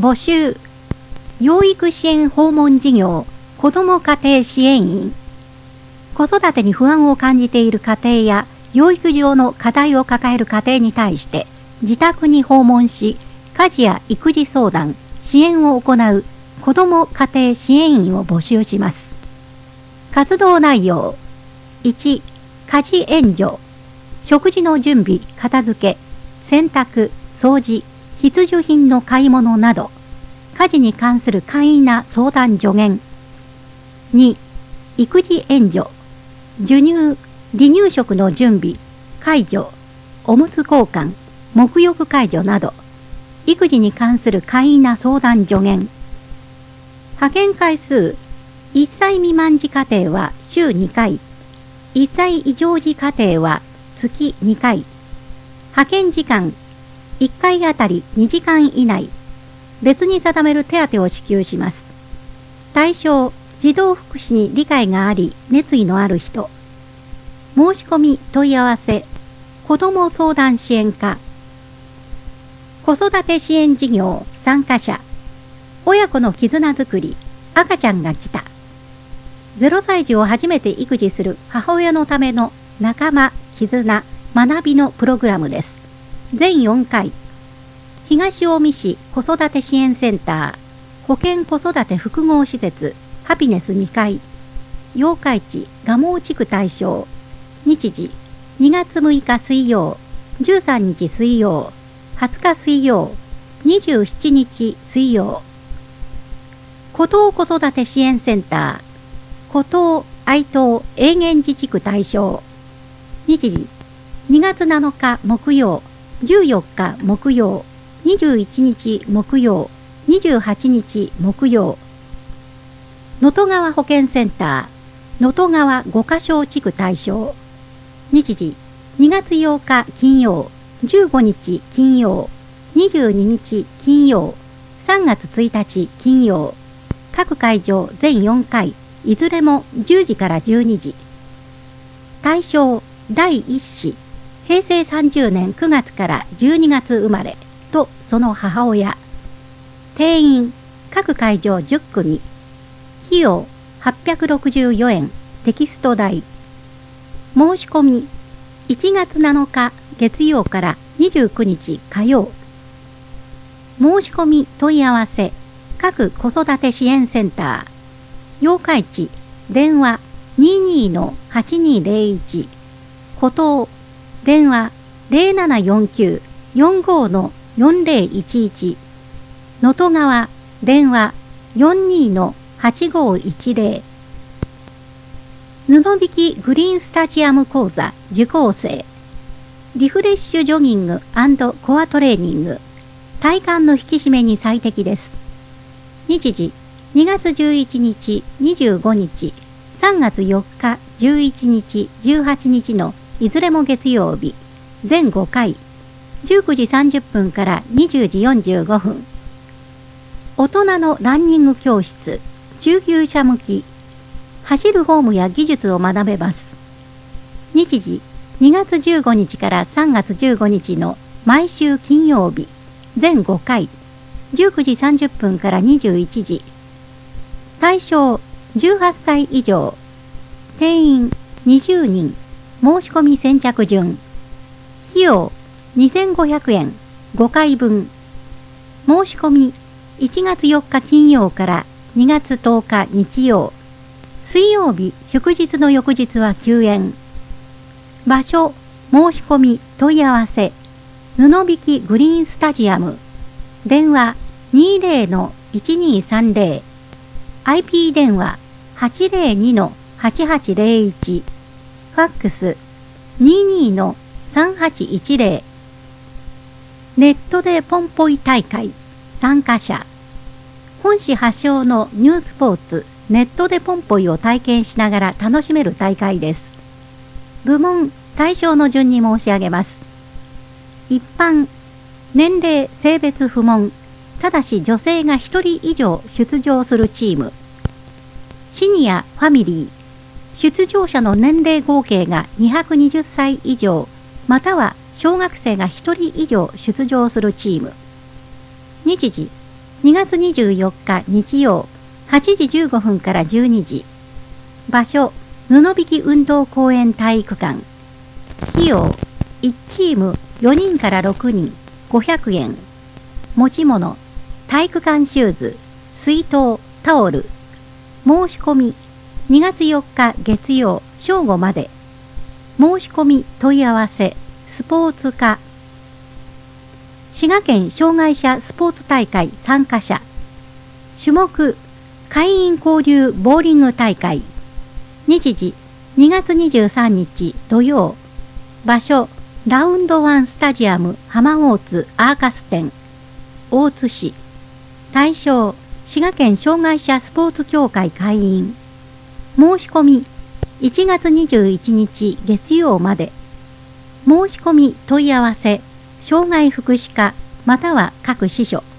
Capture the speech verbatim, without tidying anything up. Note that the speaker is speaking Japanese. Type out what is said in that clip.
募集。養育支援訪問事業子ども家庭支援員。子育てに不安を感じている家庭や養育上の課題を抱える家庭に対して自宅に訪問し、家事や育児相談、支援を行う子ども家庭支援員を募集します。活動内容。いち、家事援助。食事の準備、片付け、洗濯、掃除、必需品の買い物など、家事に関する簡易な相談助言。に、育児援助。授乳、離乳食の準備、介助、おむつ交換、沐浴介助など、育児に関する簡易な相談助言。派遣回数、いっさい未満児家庭は週にかい、いっさい以上児家庭は月にかい、派遣時間、いっかいあたりにじかん以内、別に定める手当を支給します。対象、児童福祉に理解があり、熱意のある人。申し込み問い合わせ、子ども相談支援課。子育て支援事業参加者。親子の絆づくり、赤ちゃんが来た。ゼロさい児を初めて育児する母親のための仲間、絆、学びのプログラムです。全よんかい。東近江市子育て支援センター、保健子育て複合施設、ハピネスにかい。八日市蒲生地区対象。日時、にがつむいか水曜、じゅうさんにち水曜、はつか水曜、にじゅうしちにち水曜。湖東子育て支援センター、湖東愛東永源自治区対象。日時、にがつなのか木曜、じゅうよっか木曜、にじゅういちにち木曜、にじゅうはちにち木曜。能登川保健センター、能登川五箇所地区対象。日時、にがつようか金曜、じゅうごにち金曜、にじゅうににち金曜、さんがつついたち金曜。各会場全よんかい、いずれもじゅうじからじゅうにじ。対象、だいいっ子、へいせいさんじゅうねんくがつからじゅうにがつ生まれとその母親。定員、各会場じゅっくみ。費用、はっぴゃくろくじゅうよえん、テキスト代。申し込み、いちがつなのか月曜からにじゅうくにち火曜。申し込み問い合わせ、各子育て支援センター。八日市、電話 にじゅうにのはちにーぜろいち。湖東、電話 ゼロななよんきゅう よんごのよんぜろいちいち。能登川、電話 よんじゅうにのはちごいちぜろ。布引グリーンスタジアム講座受講生。リフレッシュジョギング&コアトレーニング。体幹の引き締めに最適です。日時、にがつじゅういちにち、にじゅうごにち、さんがつよっか、じゅういちにち、じゅうはちにちのいずれも月曜日。全ごかい。じゅうくじさんじゅっぷんからにじゅうじよんじゅうごふん。大人のランニング教室。中級者向き。走るフォームや技術を学べます。日時、にがつじゅうごにちからさんがつじゅうごにちの毎週金曜日。全ごかい。じゅうくじさんじゅっぷんからにじゅういちじ。対象、じゅうはっさい以上。定員、にじゅうにん。申し込み先着順。費用、にせんごひゃくえん。ごかいぶん。申し込み、いちがつよっか金曜からにがつとおか日曜。水曜日、祝日の翌日は休園。場所、申し込み、問い合わせ。布引グリーンスタジアム。電話 にじゅうのいちにーさんぜろ。アイピー 電話 はちぜろにのはちはちぜろいち。ファックス にじゅうにのさんはちいちぜろ。ネットでポンポイ大会。参加者。本市発祥のニュースポーツ、ネットでポンポイを体験しながら楽しめる大会です。部門、対象の順に申し上げます。一般、年齢、性別不問、ただし女性がひとり以上出場するチーム。シニア、ファミリー、出場者の年齢合計がにひゃくにじゅっさい以上、または小学生がひとり以上出場するチーム。日時、 にがつにじゅうよっか日曜はちじじゅうごふんからじゅうにじ。場所、布引運動公園体育館。費用、いちチームよにんからろくにん、ごひゃくえん。持ち物、体育館シューズ、水筒、タオル。申し込み、にがつよっか月曜正午まで。申し込み問い合わせ、スポーツ課。滋賀県障害者スポーツ大会参加者。種目、会員交流ボーリング大会。日時、にがつにじゅうさんにち土曜。場所、ラウンドワンスタジアム浜大津アーカス店。大津市。対象、滋賀県障害者スポーツ協会会員。申し込み、いちがつにじゅういちにち月曜まで。申し込み問い合わせ、障害福祉課または各支所。